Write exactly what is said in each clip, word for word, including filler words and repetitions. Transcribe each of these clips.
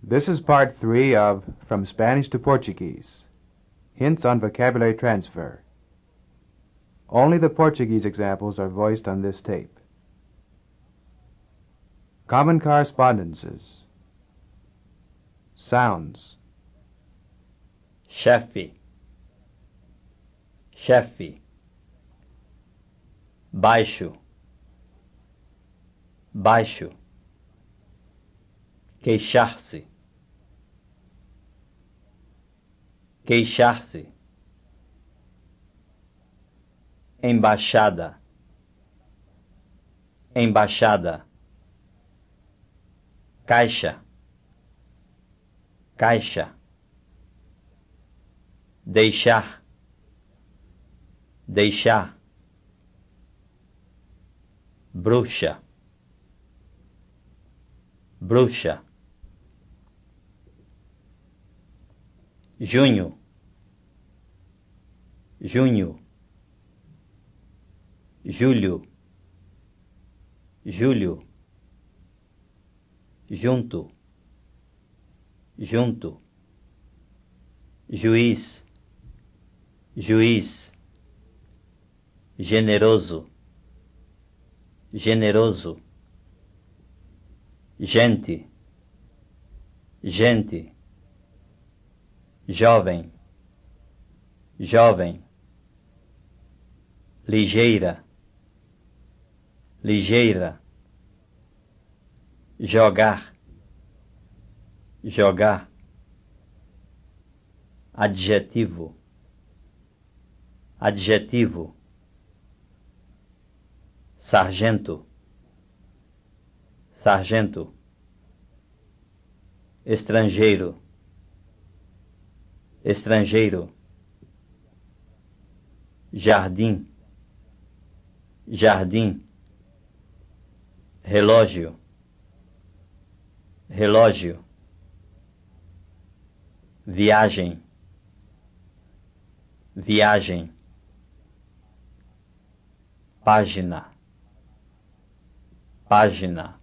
This is part three of From Spanish to Portuguese. Hints on vocabulary transfer. Only the Portuguese examples are voiced on this tape. Common correspondences. Sounds. chefe, chefe, baixo, baixo, queixar-se, queixar-se, embaixada, embaixada, caixa, caixa, deixar, deixar, bruxa, bruxa, junho, junho, julho, julho, junto, junto, juiz, juiz, generoso, generoso, gente, gente, jovem, jovem, ligeira, ligeira, jogar, jogar, adjetivo, adjetivo, sargento, sargento, estrangeiro, estrangeiro, jardim, jardim, relógio, relógio, viagem, viagem, página, página,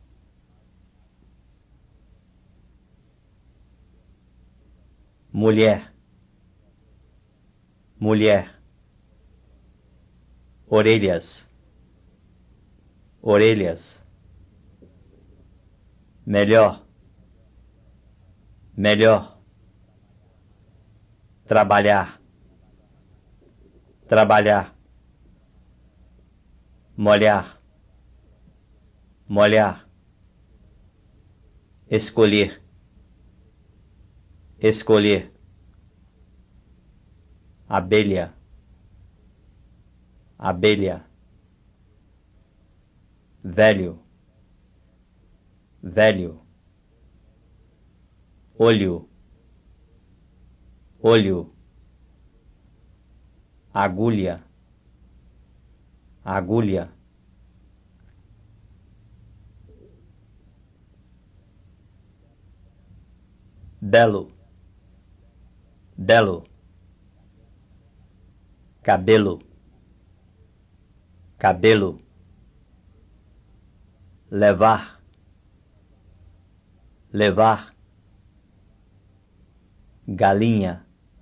mulher, mulher, orelhas, orelhas, melhor, melhor, trabalhar, trabalhar, molhar, molhar, escolher, escolher, abelha, abelha, velho, velho, olho, olho, agulha, agulha, belo, belo, cabelo, cabelo, levar, levar, galinha,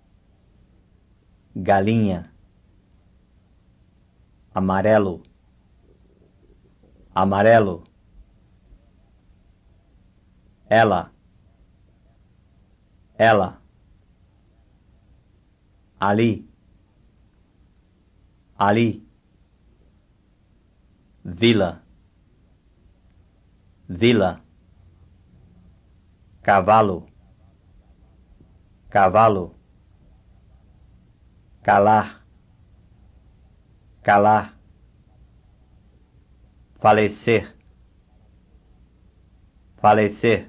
galinha, amarelo, amarelo, ela, ela, ali, ali, vila, vila, cavalo, cavalo, calar, calar, falecer, falecer,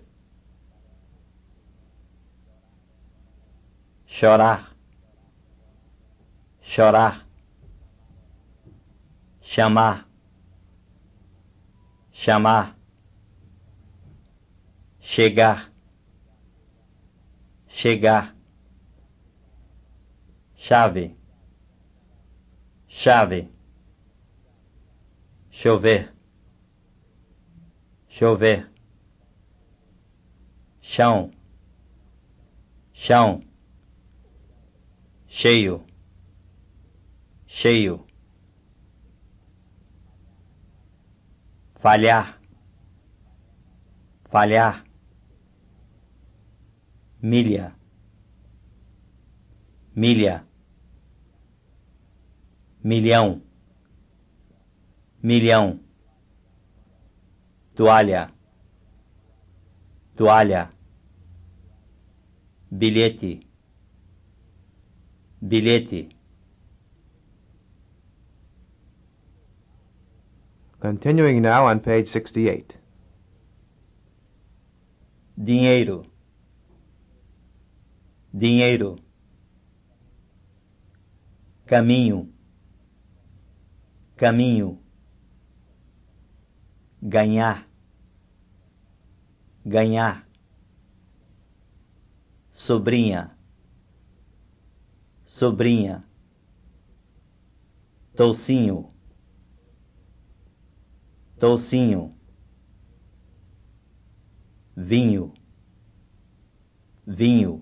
chorar, chorar, chamar, chamar, chegar, chegar, chave, chave, chover, chover, chão, chão, cheio, cheio, falhar, falhar, milha, milha, milhão, milhão, toalha, toalha, bilhete, bilhete, Continuing now on page sixty-eight. dinheiro, dinheiro, caminho, caminho, ganhar, ganhar, sobrinha, sobrinha, toucinho, toucinho, vinho, vinho,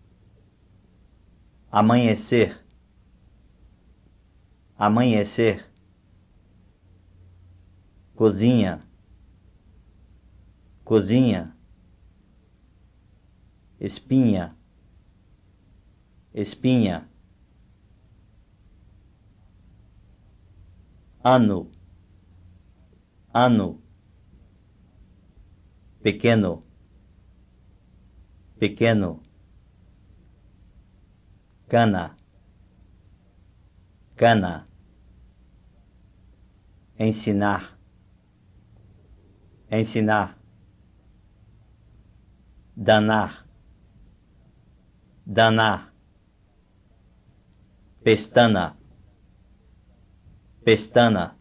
amanhecer, amanhecer, cozinha, cozinha, espinha, espinha, ano, ano, pequeno, pequeno, cana, cana, ensinar, ensinar, danar, danar, pestana, pestana,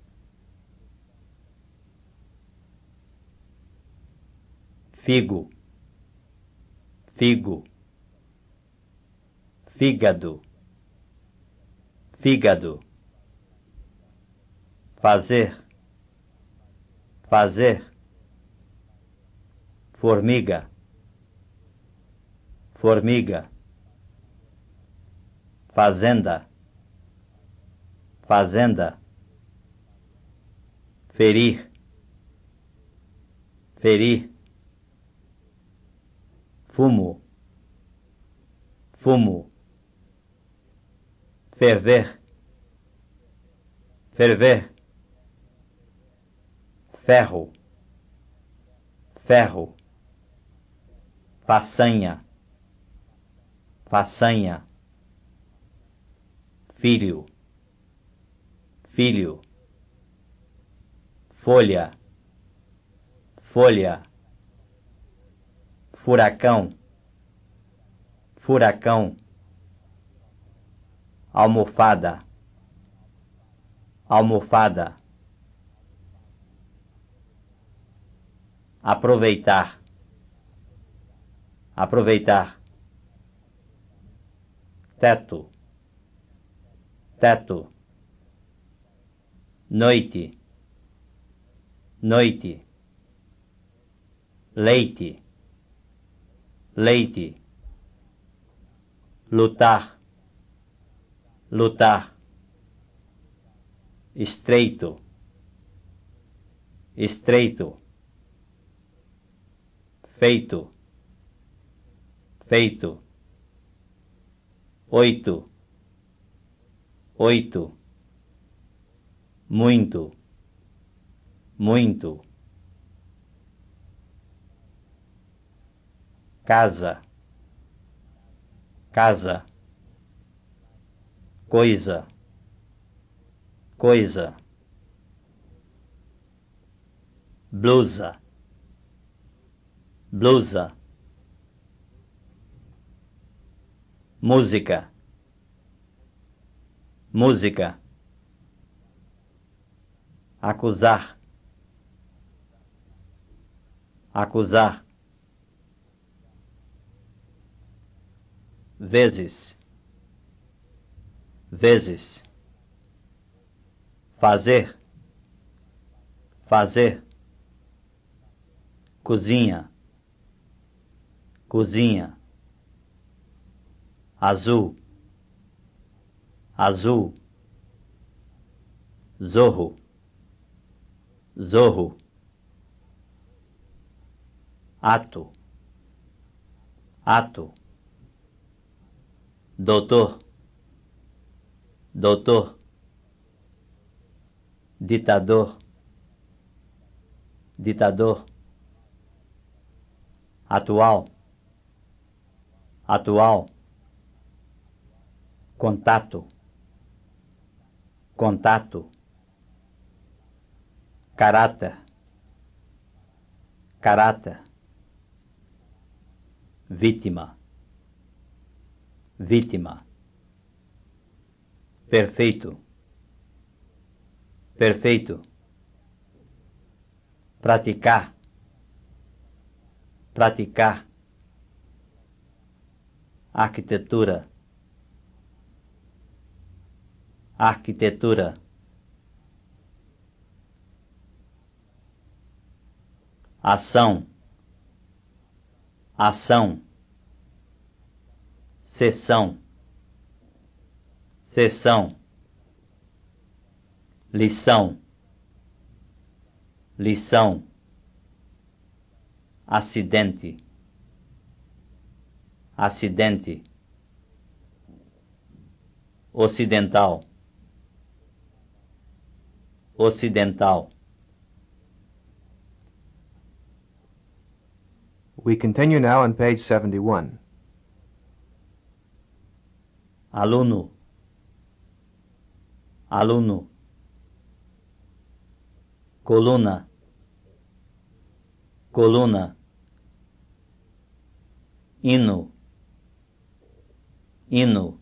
figo, figo, fígado, fígado, fazer, fazer, formiga, formiga, fazenda, fazenda, ferir, ferir, fumo, fumo, ferver, ferver, ferro, ferro, façanha, façanha, filho, filho, folha, folha, furacão, furacão, almofada, almofada, aproveitar, aproveitar, teto, teto, noite, noite, leite, leite, lutar, lutar, estreito, estreito, feito, feito, oito, oito, muito, muito, casa, casa, coisa, coisa, blusa, blusa, música, música, acusar, acusar, vezes, vezes, fazer, fazer, cozinha, cozinha, azul, azul, zorro, zorro, ato, ato, doutor, doutor, ditador, ditador, atual, atual, contato, contato, caráter, caráter, vítima, vítima, perfeito, perfeito, praticar, praticar, arquitetura, arquitetura, ação, ação, sessão, sessão, lição, lição, acidente, acidente, ocidental, ocidental. We continue now on page seventy-one. Aluno, aluno, coluna, coluna, hino, hino,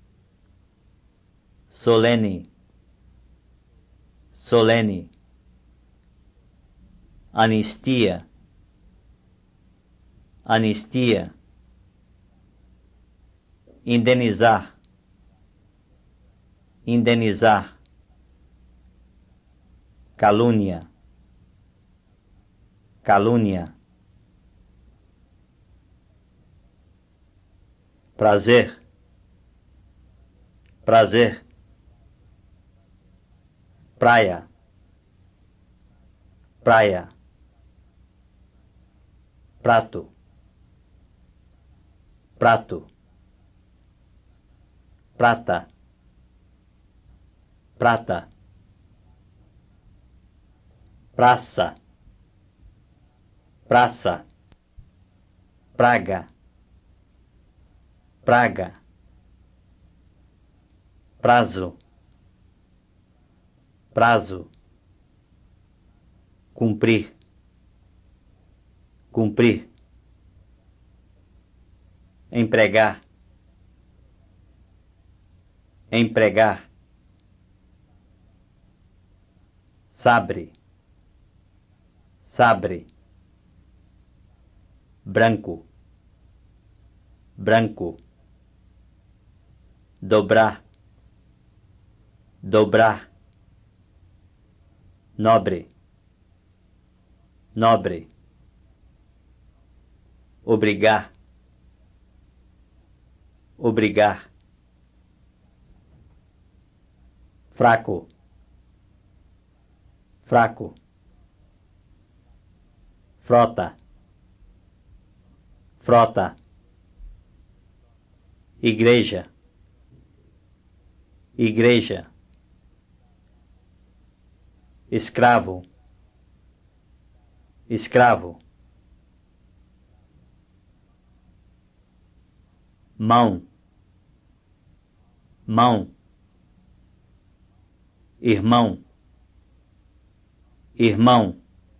solene, solene, anistia, anistia, indenizar, indenizar, calúnia, calúnia, prazer, prazer, praia, praia, prato, prato, prata, prata, praça, praça, praga, praga, prazo, prazo, cumprir, cumprir, empregar, empregar, sabre, sabre, branco, branco, dobrar, dobrar, nobre, nobre, obrigar, obrigar, fraco, fraco, frota, frota, igreja, igreja, escravo, escravo, mão, mão, irmão, irmão,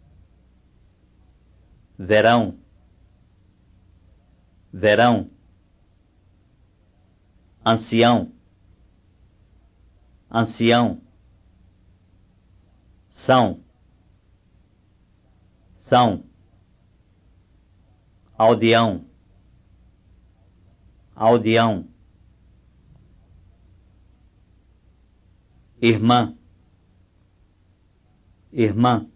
verão, verão, ancião, ancião, são, são, aldeão, aldeão, irmã, irmã,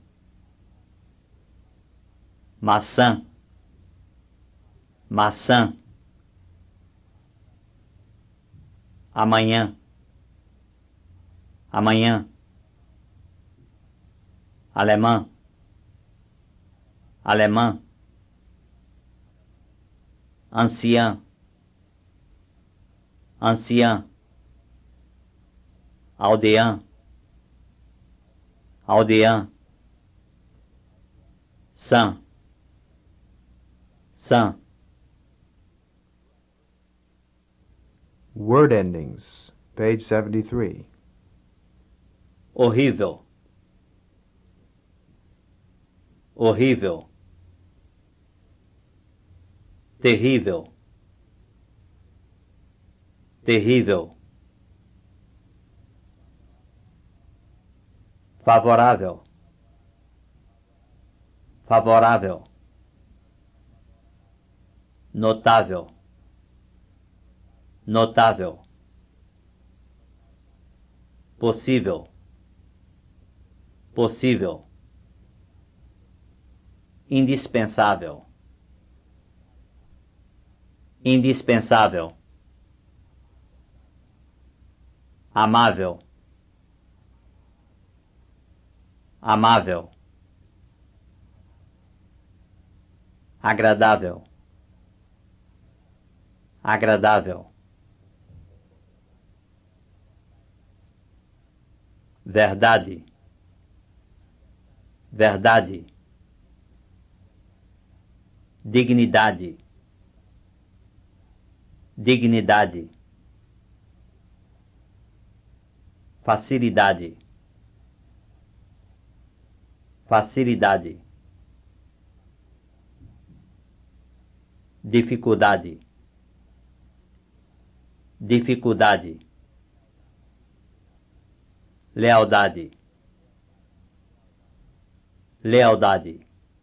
maçã, maçã, amanhã, amanhã, alemã, alemã, anciã, anciã, aldeã, aldeã, sã, sã. Word endings, page seventy-three. Horrível, horrível, terrível, terrível, favorável, favorável, notável, notável, possível, possível, indispensável, indispensável, amável, amável, agradável, agradável, verdade, verdade, dignidade, dignidade, facilidade, facilidade, dificuldade, dificuldade, lealdade, lealdade,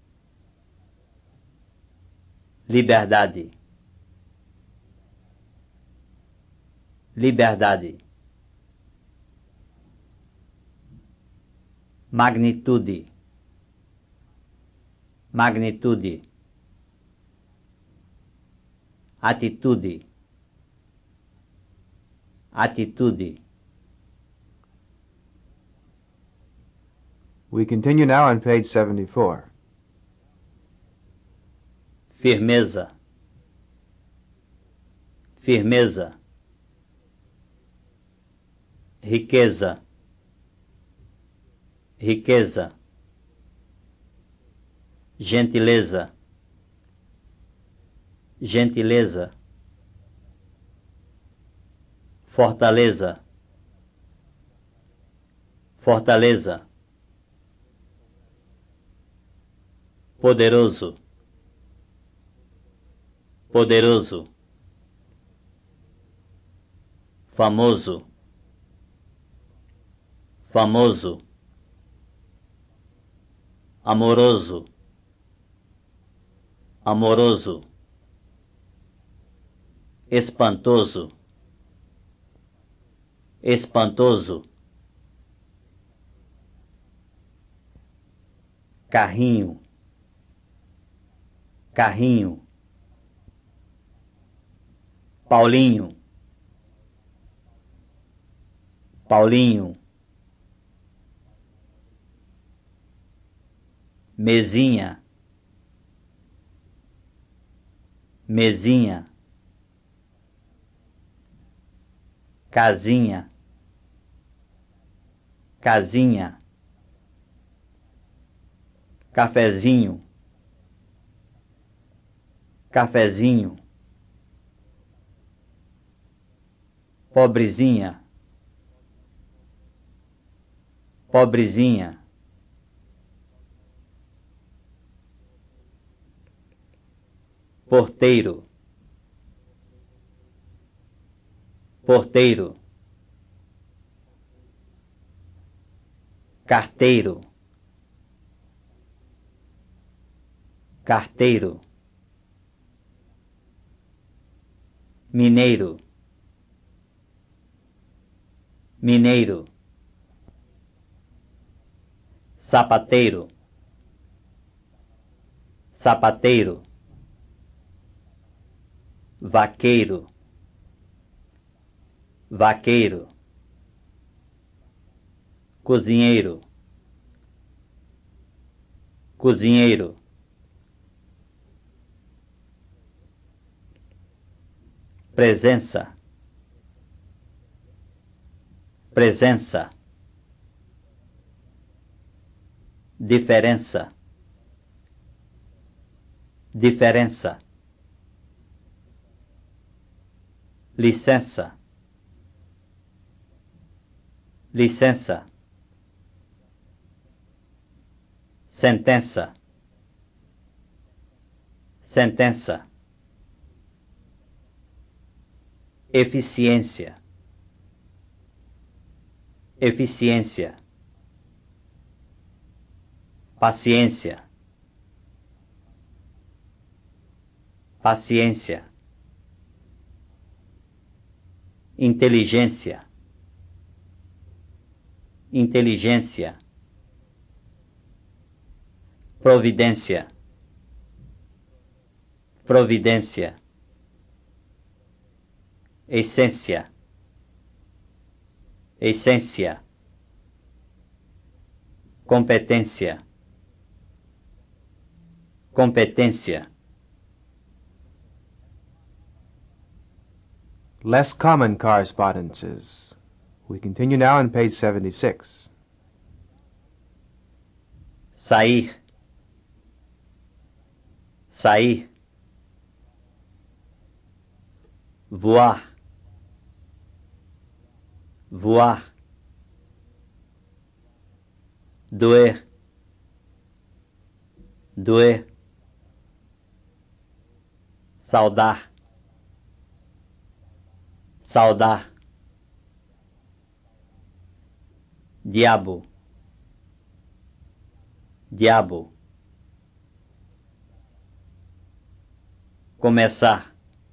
liberdade, liberdade, magnitude, magnitude, atitude, atitude. We continue now on page seventy-four. Firmeza, firmeza, riqueza, riqueza, gentileza, gentileza, fortaleza, fortaleza, poderoso, poderoso, famoso, famoso, amoroso, amoroso, espantoso, espantoso, carrinho, carrinho, Paulinho, Paulinho, mesinha, mesinha, casinha, casinha, cafezinho, cafezinho, pobrezinha, pobrezinha, porteiro, porteiro, carteiro, carteiro, mineiro, mineiro, sapateiro, sapateiro, vaqueiro, vaqueiro, cozinheiro, cozinheiro, presença, presença, diferença, diferença, licença, licença, sentença, sentença, eficiência, eficiência, paciência, paciência, inteligência, inteligência, providência, providência, essência, essência, competência, competência, Less common correspondences. We continue now on page seventy-six. sair, sair, voar, voar, doer, doer, saudar, saudar, diabo, diabo, começar,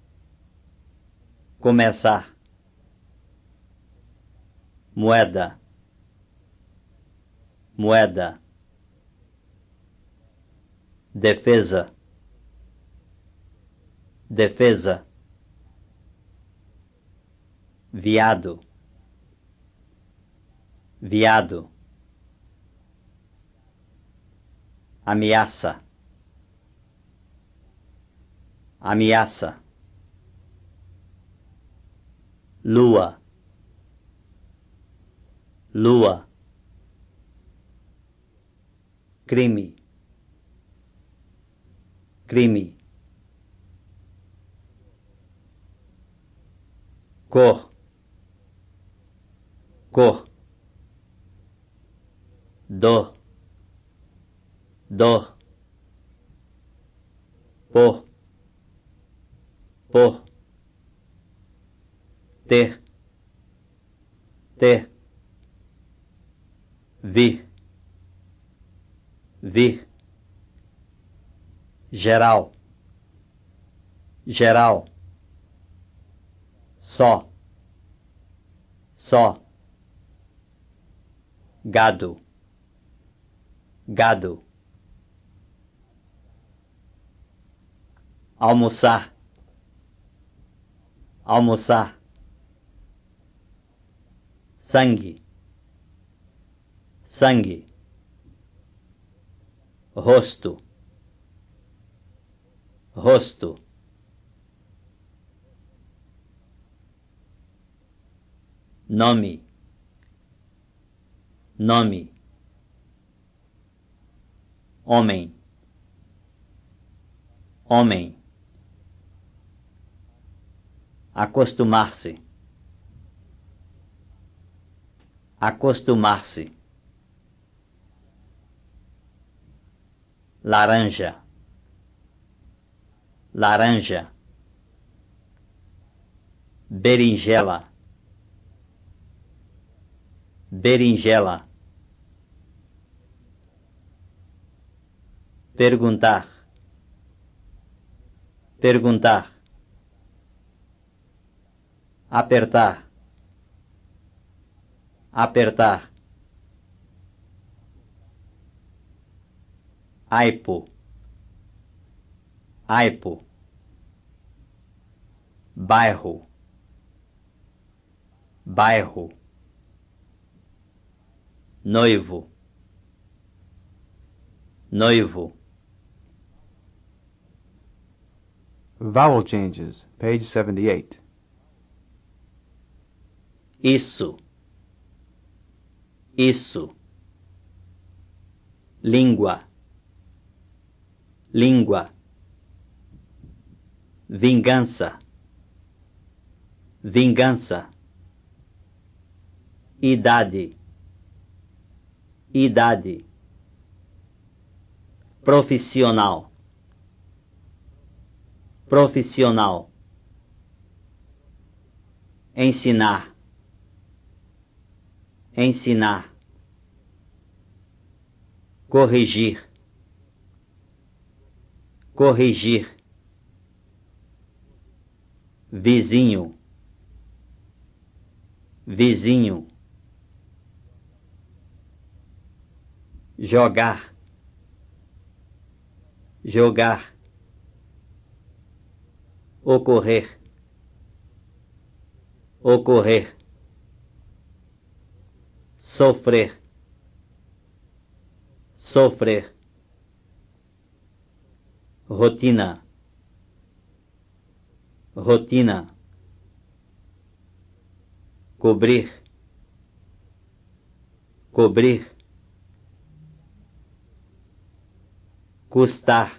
começar, moeda, moeda, defesa, defesa, viado, viado, ameaça, ameaça, lua, lua, crime, crime, cor, cor, dor, dor, por, por, ter, ter, vir, vir, geral, geral, só, só, gado, gado, almoçar, almoçar, sangue, sangue, rosto, rosto, nome, nome, homem, homem, acostumar-se, acostumar-se, laranja, laranja, berinjela, berinjela, perguntar, perguntar, apertar, apertar, aipo, aipo, bairro, bairro, noivo, noivo, Vowel changes, page seventy-eight. isso, isso, língua, língua, vingança, vingança, idade, idade, profissional, profissional, ensinar, ensinar, corrigir, corrigir, vizinho, vizinho, jogar, jogar, ocorrer, ocorrer, sofrer, sofrer, rotina, rotina, cobrir, cobrir, custar,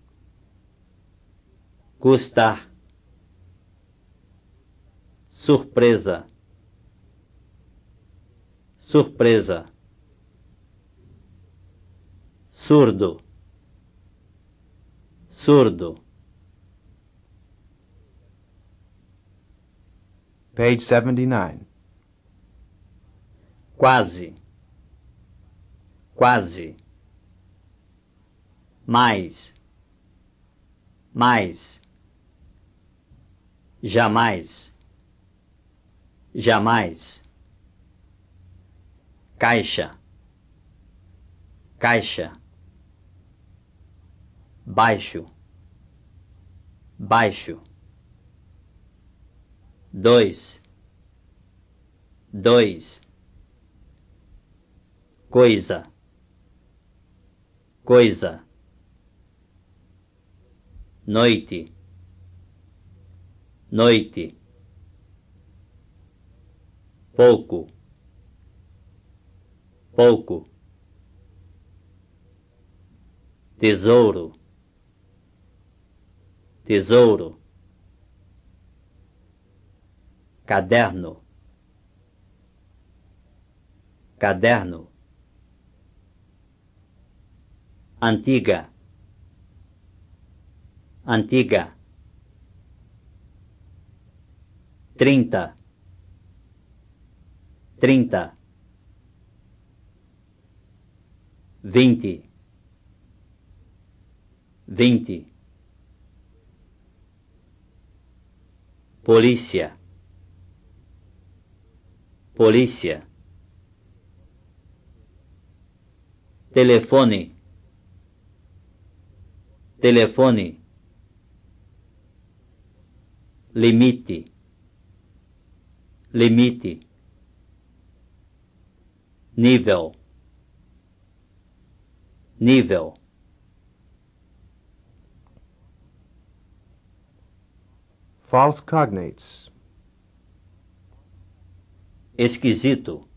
custar, surpresa, surpresa, surdo, surdo, Page seventy-nine. quase, quase, mais, mais, jamais, jamais, caixa, caixa, baixo, baixo, dois, dois, coisa, coisa, noite, noite, pouco, pouco, tesouro, tesouro, caderno, caderno, antiga, antiga, trinta, trinta, vinte, vinte, polícia, polícia, telefone, telefone, limite, limite, nível, nível, False cognates. esquisito,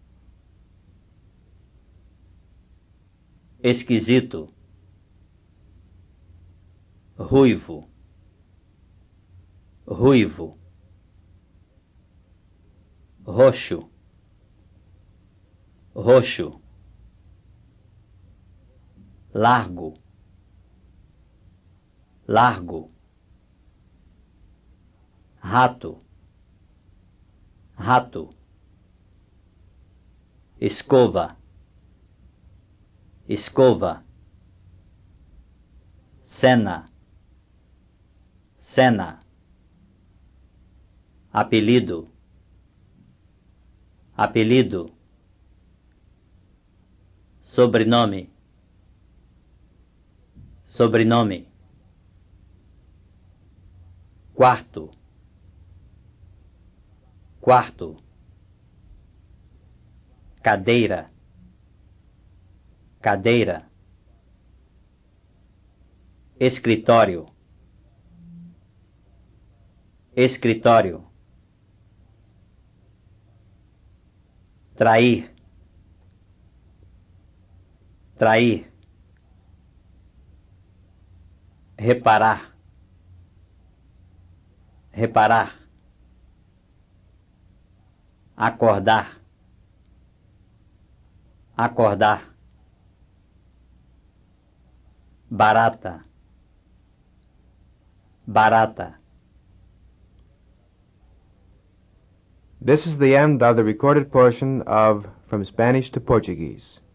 esquisito, ruivo, ruivo, roxo, roxo, largo, largo, rato, rato, escova, escova, cena, cena, apelido, apelido, sobrenome, sobrenome, quarto, quarto, cadeira, cadeira, escritório, escritório, trair, trair, reparar, reparar, acordar, acordar, barata, barata. This is the end of the recorded portion of From Spanish to Portuguese.